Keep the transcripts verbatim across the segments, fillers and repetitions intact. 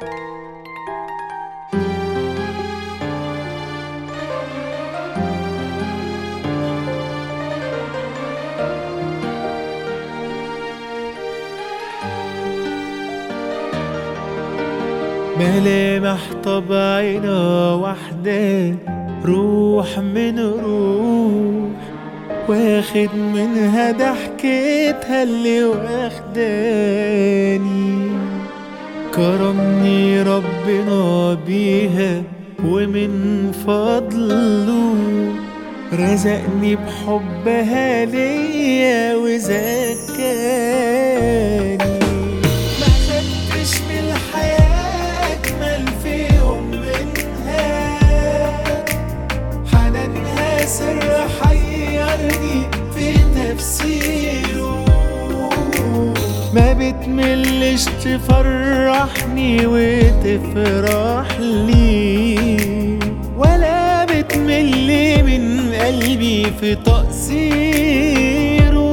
ملامح طبعنا وحدة، روح من روح، واخد منها ضحكتها اللي واخداني. كرمني ربنا بيها ومن فضله رزقني بحبها ليا وزكاني. ما خدتش من الحياة أجمل في يوم منها، حنانها سر حيرني في تفسيره. ما بتملش تفرحني وتفرح لي، ولا بتمل من قلبي في تقصيره.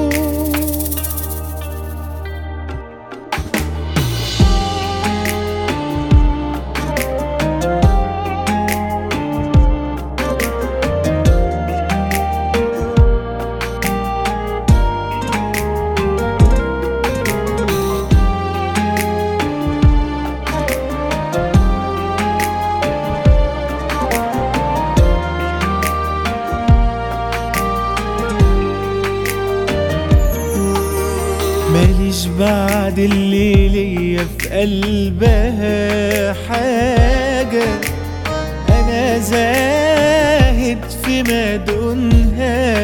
ماليش بعد اللي ليا في قلبها حاجة، أنا زاهد في مدونها.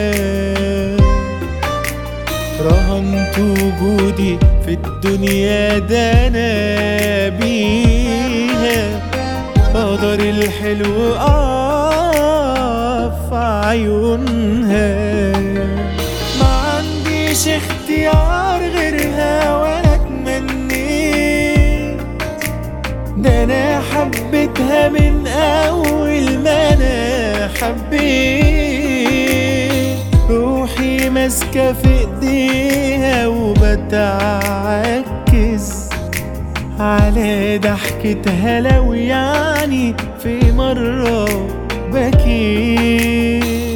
رهنت وجودي في الدنيا ده أنا بيها، قدر الحلو أقف عيونها. ما عنديش اختيار غيرها ولا اتمنيت، ده انا حبيتها من اول ما انا حبيت. روحي ماسكة في ايديها وبتعكز على ضحكتها، لو يعني في مرة بكيت.